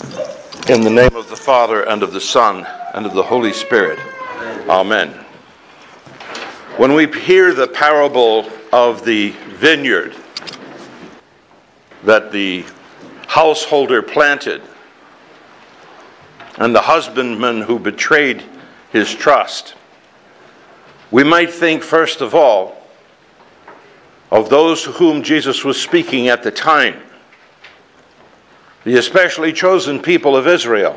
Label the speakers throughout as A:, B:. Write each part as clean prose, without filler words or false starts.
A: In the name of the Father, and of the Son, and of the Holy Spirit. Amen. When we hear the parable of the vineyard that the householder planted and the husbandman who betrayed his trust, we might think first of all of those to whom Jesus was speaking at the time, the especially chosen people of Israel,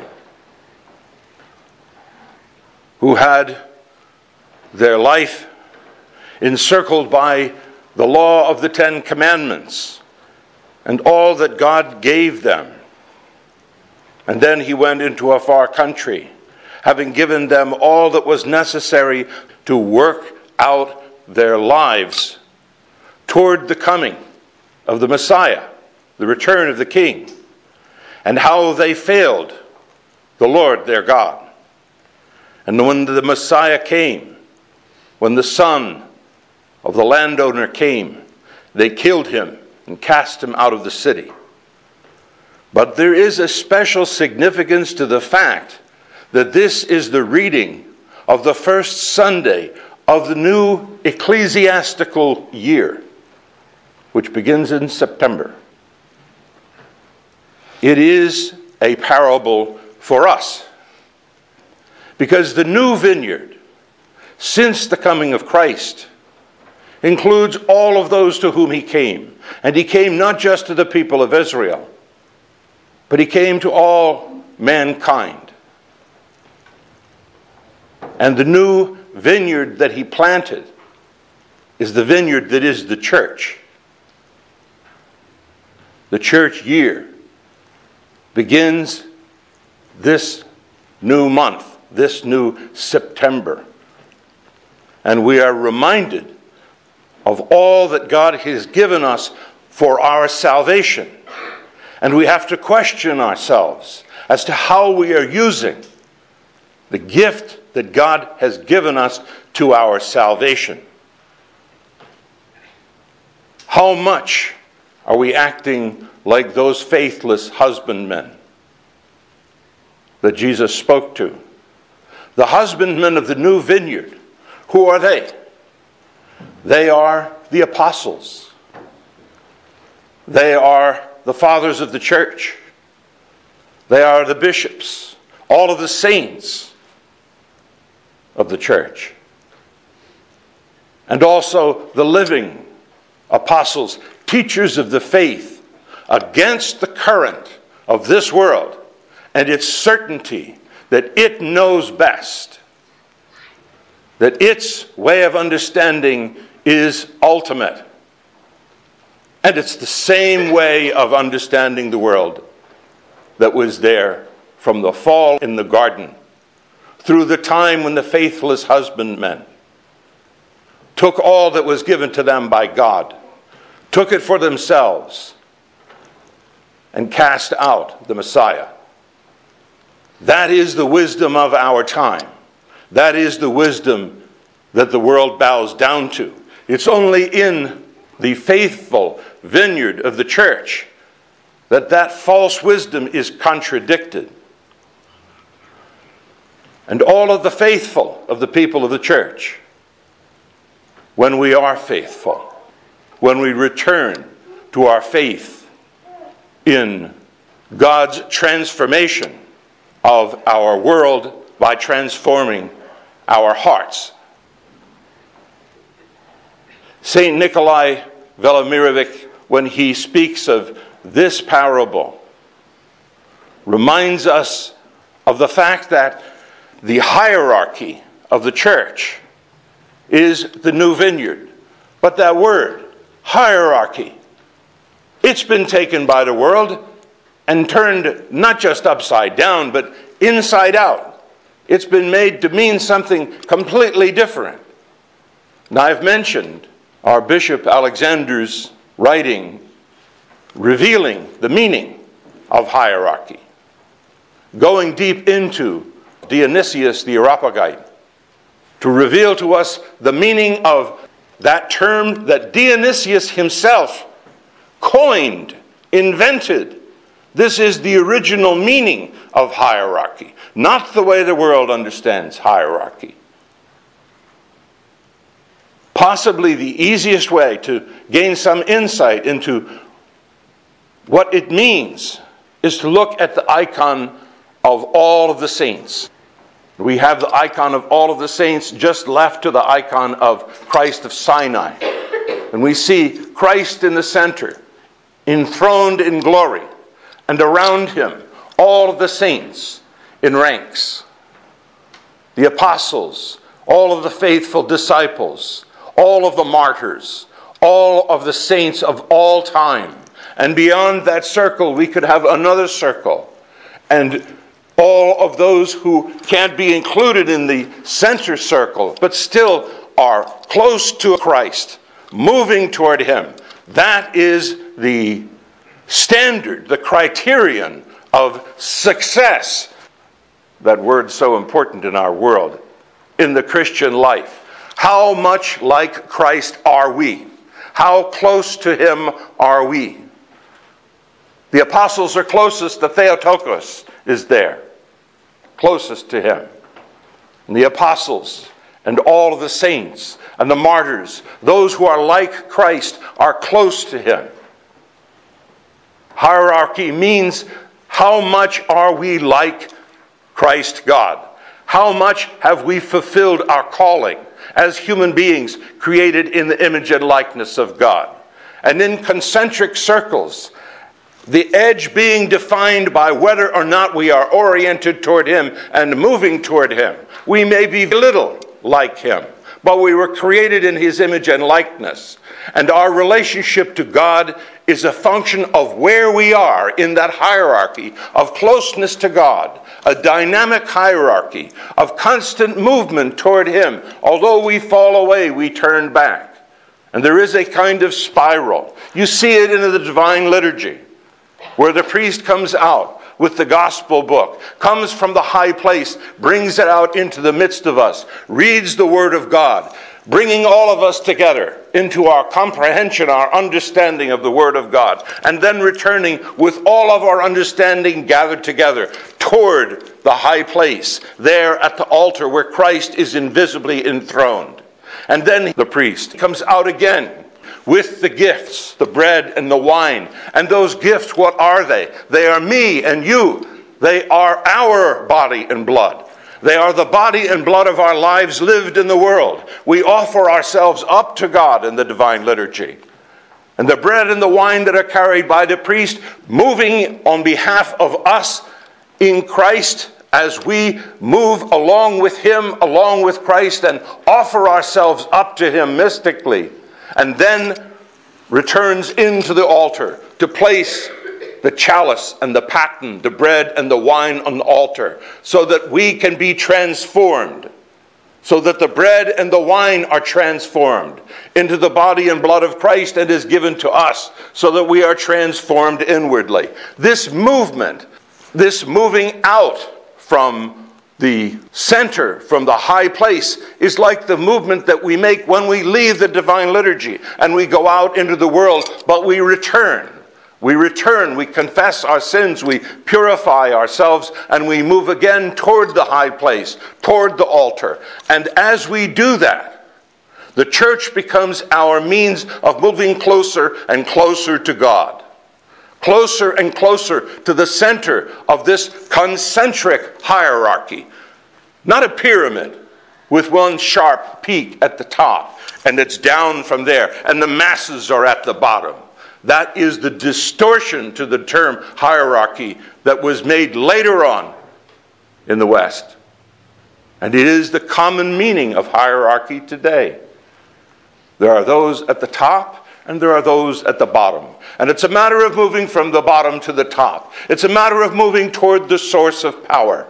A: who had their life encircled by the law of the Ten Commandments and all that God gave them. And then he went into a far country, having given them all that was necessary to work out their lives toward the coming of the Messiah, the return of the King, and how they failed the Lord their God. And when the Messiah came, when the son of the landowner came, they killed him and cast him out of the city. But there is a special significance to the fact that this is the reading of the first Sunday of the new ecclesiastical year, which begins in September. It is a parable for us, because the new vineyard, since the coming of Christ, includes all of those to whom he came. And he came not just to the people of Israel, but he came to all mankind. And the new vineyard that he planted is the vineyard that is the church. The church year begins this new month, this new September. And we are reminded of all that God has given us for our salvation. And we have to question ourselves as to how we are using the gift that God has given us to our salvation. How much are we acting like those faithless husbandmen that Jesus spoke to? The husbandmen of the new vineyard, who are they? They are the apostles. They are the fathers of the church. They are the bishops, all of the saints of the church. And also the living apostles, teachers of the faith, against the current of this world and its certainty that it knows best, that its way of understanding is ultimate. And it's the same way of understanding the world that was there from the fall in the garden through the time when the faithless husbandmen took all that was given to them by God, took it for themselves, and cast out the Messiah. That is the wisdom of our time. That is the wisdom that the world bows down to. It's only in the faithful vineyard of the church that false wisdom is contradicted. And all of the faithful of the people of the church, when we are faithful, when we return to our faith in God's transformation of our world by transforming our hearts. St. Nikolai Velimirovic, when he speaks of this parable, reminds us of the fact that the hierarchy of the church is the new vineyard. But that word, hierarchy, it's been taken by the world and turned not just upside down, but inside out. It's been made to mean something completely different. Now, I've mentioned our Bishop Alexander's writing revealing the meaning of hierarchy, going deep into Dionysius the Areopagite to reveal to us the meaning of that term that Dionysius himself coined, invented, This is the original meaning of hierarchy, not the way the world understands hierarchy. Possibly the easiest way to gain some insight into what it means is to look at the icon of all of the saints. We have the icon of all of the saints just left to the icon of Christ of Sinai. And we see Christ in the center, enthroned in glory, and around him all of the saints in ranks. The apostles, all of the faithful disciples, all of the martyrs, all of the saints of all time. And beyond that circle, we could have another circle. And all of those who can't be included in the center circle, but still are close to Christ, moving toward him. That is the standard, the criterion of success. That word so important in our world, in the Christian life. How much like Christ are we? How close to him are we? The apostles are closest. The Theotokos is there, closest to him. And the apostles and all of the saints and the martyrs, those who are like Christ, are close to him. Hierarchy means how much are we like Christ God? How much have we fulfilled our calling as human beings created in the image and likeness of God? And in concentric circles, the edge being defined by whether or not we are oriented toward him and moving toward him. We may be little like him, but we were created in his image and likeness. And our relationship to God is a function of where we are in that hierarchy of closeness to God, a dynamic hierarchy of constant movement toward him. Although we fall away, we turn back. And there is a kind of spiral. You see it in the divine liturgy, where the priest comes out with the gospel book, comes from the high place, brings it out into the midst of us, reads the word of God, bringing all of us together into our comprehension, our understanding of the word of God, and then returning with all of our understanding gathered together toward the high place, there at the altar where Christ is invisibly enthroned. And then the priest comes out again with the gifts, the bread and the wine. And those gifts, what are they? They are me and you. They are our body and blood. They are the body and blood of our lives lived in the world. We offer ourselves up to God in the divine liturgy. And the bread and the wine that are carried by the priest, moving on behalf of us in Christ, as we move along with him, along with Christ, and offer ourselves up to him mystically. And then returns into the altar to place the chalice and the paten, the bread and the wine on the altar, so that we can be transformed, so that the bread and the wine are transformed into the body and blood of Christ and is given to us, so that we are transformed inwardly. This movement, this moving out from the center, from the high place, is like the movement that we make when we leave the divine liturgy and we go out into the world, but we return. We return, we confess our sins, we purify ourselves, and we move again toward the high place, toward the altar. And as we do that, the church becomes our means of moving closer and closer to God. Closer and closer to the center of this concentric hierarchy. Not a pyramid with one sharp peak at the top, and it's down from there, and the masses are at the bottom. That is the distortion to the term hierarchy that was made later on in the West. And it is the common meaning of hierarchy today. There are those at the top, and there are those at the bottom. And it's a matter of moving from the bottom to the top. It's a matter of moving toward the source of power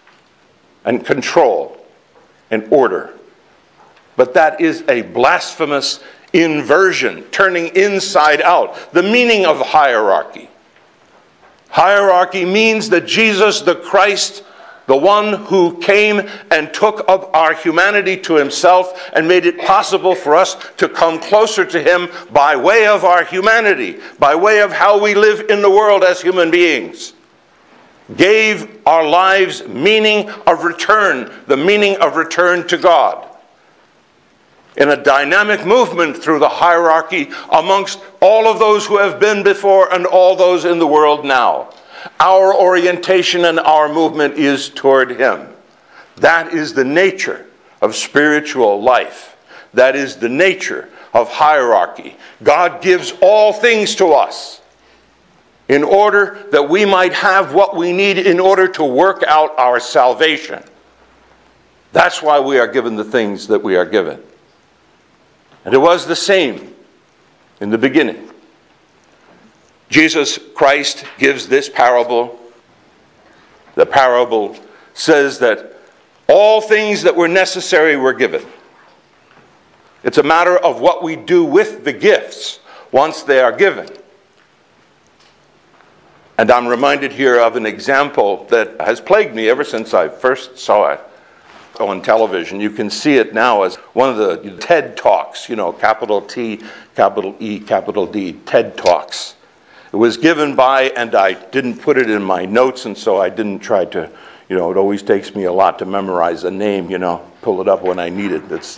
A: and control and order. But that is a blasphemous inversion, turning inside out. The meaning of hierarchy. Hierarchy means that Jesus the Christ the one who came and took up our humanity to himself and made it possible for us to come closer to him by way of our humanity, by way of how we live in the world as human beings, gave our lives meaning of return, the meaning of return to God, in a dynamic movement through the hierarchy amongst all of those who have been before and all those in the world now. Our orientation and our movement is toward him. That is the nature of spiritual life. That is the nature of hierarchy. God gives all things to us in order that we might have what we need in order to work out our salvation. That's why we are given the things that we are given. And it was the same in the beginning. Jesus Christ gives this parable. The parable says that all things that were necessary were given. It's a matter of what we do with the gifts once they are given. And I'm reminded here of an example that has plagued me ever since I first saw it on television. You can see it now as one of the TED Talks, capital T, capital E, capital D, TED Talks. It was given by, and I didn't put it in my notes, and so I didn't try to, it always takes me a lot to memorize a name, pull it up when I need it. It's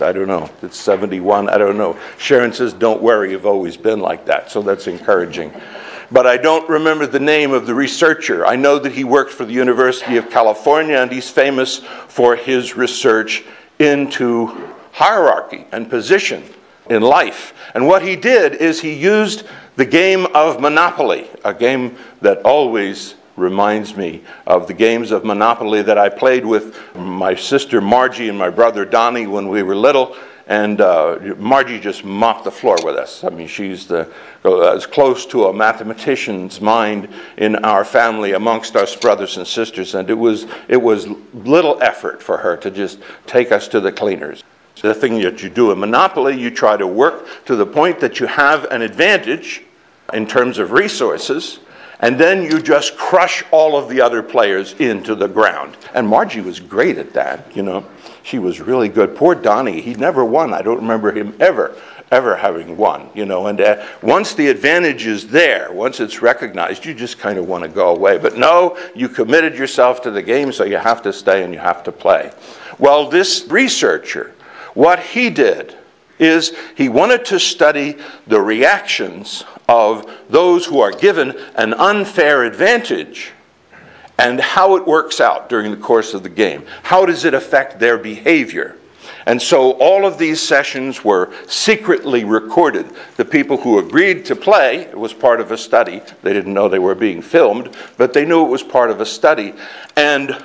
A: 71, I don't know. Sharon says, don't worry, you've always been like that, so that's encouraging. But I don't remember the name of the researcher. I know that he worked for the University of California, and he's famous for his research into hierarchy and position in life. And what he did is he used the game of Monopoly, a game that always reminds me of the games of Monopoly that I played with my sister Margie and my brother Donnie when we were little. And Margie just mopped the floor with us. I mean, she's as close to a mathematician's mind in our family amongst us brothers and sisters. And it was little effort for her to just take us to the cleaners. The thing that you do in Monopoly, you try to work to the point that you have an advantage in terms of resources, and then you just crush all of the other players into the ground. And Margie was great at that, She was really good. Poor Donnie, he never won. I don't remember him ever having won, And once the advantage is there, once it's recognized, you just kind of want to go away. But no, you committed yourself to the game, so you have to stay and you have to play. Well, this researcher, what he did is he wanted to study the reactions of those who are given an unfair advantage and how it works out during the course of the game. How does it affect their behavior? And so all of these sessions were secretly recorded. The people who agreed to play, it was part of a study. They didn't know they were being filmed, but they knew it was part of a study. And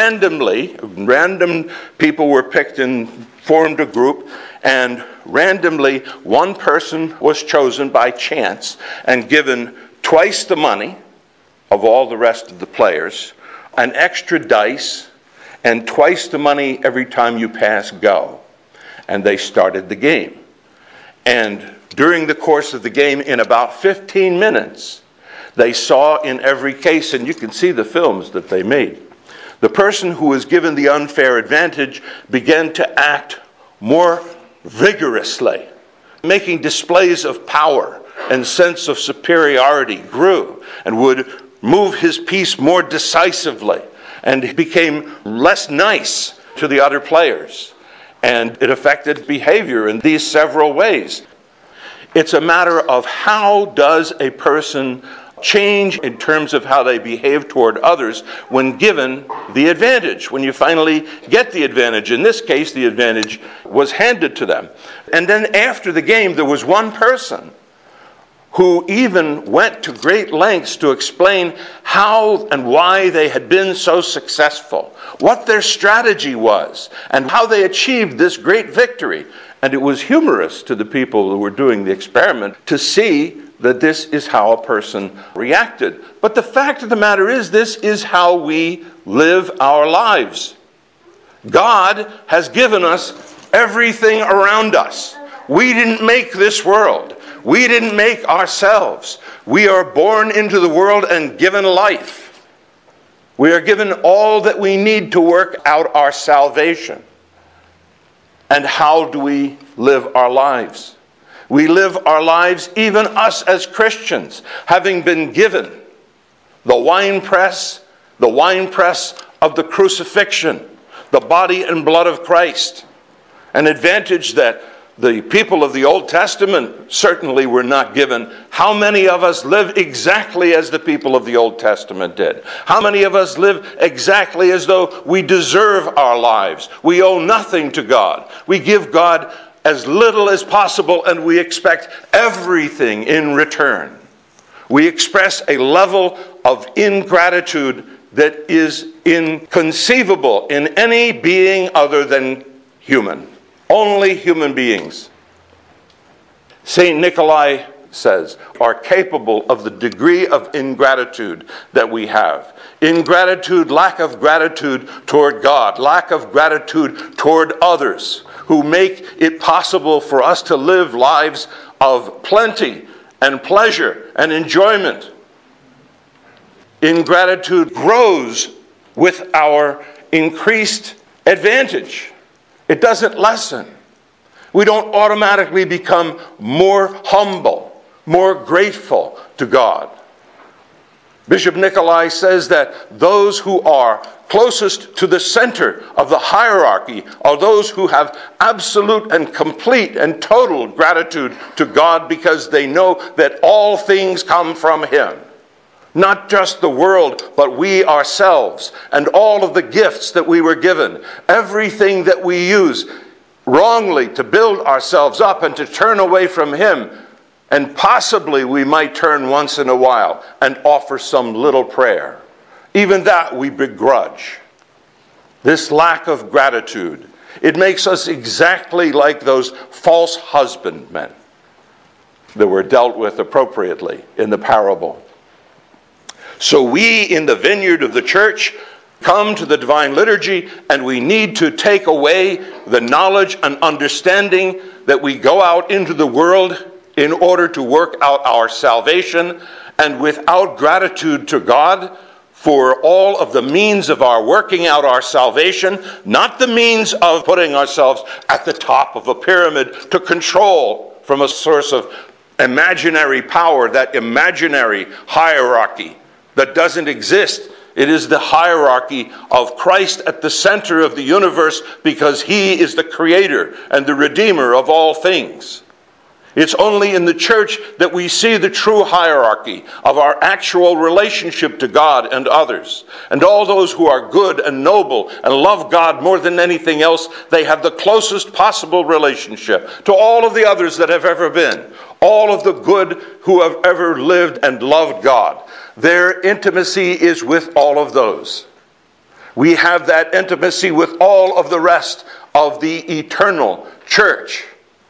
A: random people were picked and formed a group, and randomly one person was chosen by chance and given twice the money of all the rest of the players, an extra dice, and twice the money every time you pass go. And they started the game. And during the course of the game, in about 15 minutes, they saw in every case, and you can see the films that they made, the person who was given the unfair advantage began to act more vigorously, making displays of power and sense of superiority grew, and would move his piece more decisively, and he became less nice to the other players. And it affected behavior in these several ways. It's a matter of how does a person change in terms of how they behave toward others when given the advantage, when you finally get the advantage. In this case, the advantage was handed to them. And then after the game, there was one person who even went to great lengths to explain how and why they had been so successful, what their strategy was, and how they achieved this great victory. And it was humorous to the people who were doing the experiment to see that this is how a person reacted. But the fact of the matter is, this is how we live our lives. God has given us everything around us. We didn't make this world. We didn't make ourselves. We are born into the world and given life. We are given all that we need to work out our salvation. And how do we live our lives? We live our lives, even us as Christians, having been given the winepress of the crucifixion, the body and blood of Christ, an advantage that the people of the Old Testament certainly were not given. How many of us live exactly as the people of the Old Testament did? How many of us live exactly as though we deserve our lives? We owe nothing to God. We give God as little as possible, and we expect everything in return. We express a level of ingratitude that is inconceivable in any being other than human. Only human beings, St. Nikolai says, are capable of the degree of ingratitude that we have. Ingratitude, lack of gratitude toward God, lack of gratitude toward others who make it possible for us to live lives of plenty and pleasure and enjoyment. Ingratitude grows with our increased advantage. It doesn't lessen. We don't automatically become more humble, more grateful to God. Bishop Nikolai says that those who are closest to the center of the hierarchy are those who have absolute and complete and total gratitude to God because they know that all things come from Him. Not just the world, but we ourselves and all of the gifts that we were given. Everything that we use wrongly to build ourselves up and to turn away from Him. And possibly we might turn once in a while and offer some little prayer. Even that we begrudge. This lack of gratitude, it makes us exactly like those false husbandmen that were dealt with appropriately in the parable. So we in the vineyard of the church come to the divine liturgy, and we need to take away the knowledge and understanding that we go out into the world in order to work out our salvation, and without gratitude to God for all of the means of our working out our salvation, not the means of putting ourselves at the top of a pyramid to control from a source of imaginary power, that imaginary hierarchy that doesn't exist. It is the hierarchy of Christ at the center of the universe because He is the creator and the redeemer of all things. It's only in the church that we see the true hierarchy of our actual relationship to God and others. And all those who are good and noble and love God more than anything else, they have the closest possible relationship to all of the others that have ever been. All of the good who have ever lived and loved God. Their intimacy is with all of those. We have that intimacy with all of the rest of the eternal church.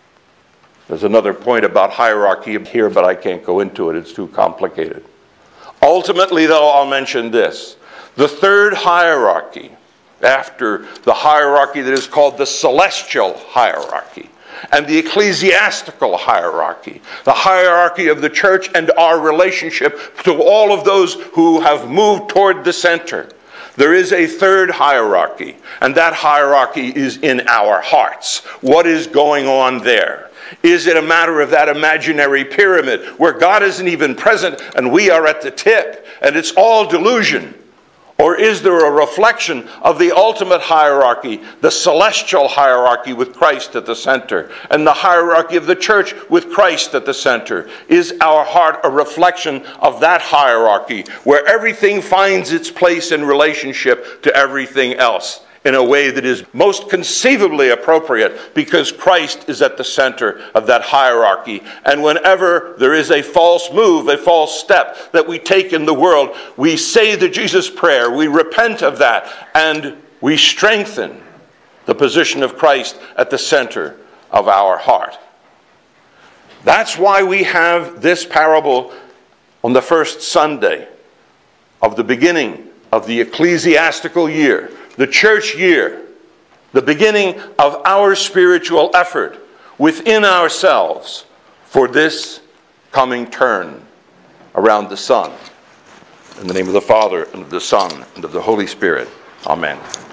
A: There's another point about hierarchy here, but I can't go into it. It's too complicated. Ultimately, though, I'll mention this. The third hierarchy, after the hierarchy that is called the celestial hierarchy, and the ecclesiastical hierarchy, the hierarchy of the church and our relationship to all of those who have moved toward the center. There is a third hierarchy, and that hierarchy is in our hearts. What is going on there? Is it a matter of that imaginary pyramid where God isn't even present and we are at the tip and it's all delusion? Or is there a reflection of the ultimate hierarchy, the celestial hierarchy with Christ at the center, and the hierarchy of the church with Christ at the center? Is our heart a reflection of that hierarchy where everything finds its place in relationship to everything else in a way that is most conceivably appropriate because Christ is at the center of that hierarchy? And whenever there is a false move, a false step that we take in the world, we say the Jesus prayer, we repent of that, and we strengthen the position of Christ at the center of our heart. That's why we have this parable on the first Sunday of the beginning of the ecclesiastical year, the church year, the beginning of our spiritual effort within ourselves for this coming turn around the sun. In the name of the Father, and of the Son, and of the Holy Spirit. Amen.